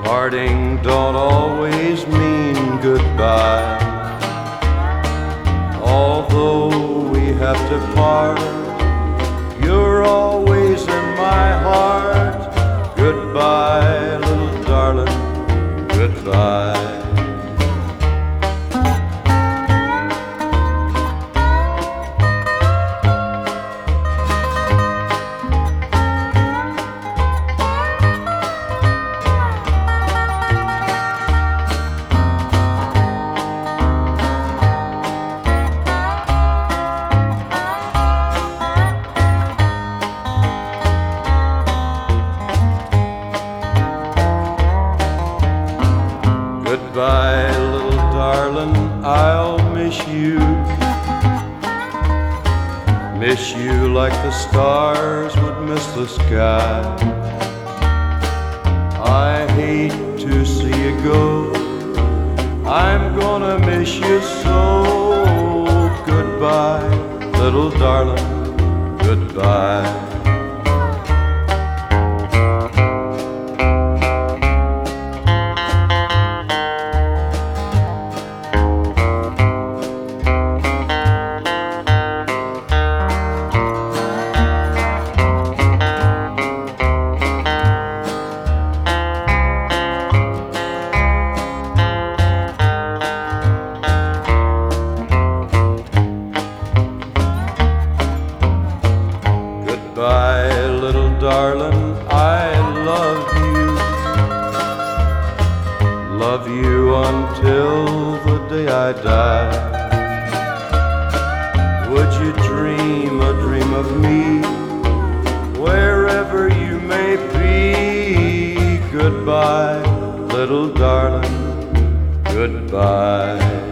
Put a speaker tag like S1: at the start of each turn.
S1: Parting don't always mean goodbye. Although we have to part, you're always in my heart. Goodbye, little darling, goodbye. Goodbye, little darling, I'll miss you. Miss you like the stars would miss the sky. I hate to see you go, I'm gonna miss you so. Goodbye, little darling, goodbye. Goodbye, little darling, I love you. Love you until the day I die. Would you dream a dream of me, wherever you may be? Goodbye, little darling, goodbye.